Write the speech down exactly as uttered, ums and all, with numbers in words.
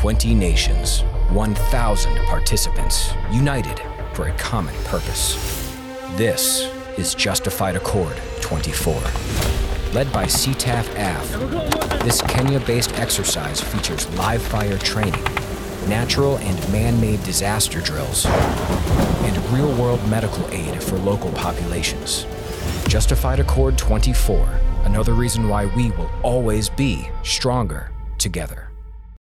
twenty nations, one thousand participants, united for a common purpose. This is Justified Accord twenty-four. Led by C T A F A F, this Kenya-based exercise features live fire training, natural and man-made disaster drills, and real-world medical aid for local populations. Justified Accord twenty-four, another reason why we will always be stronger together.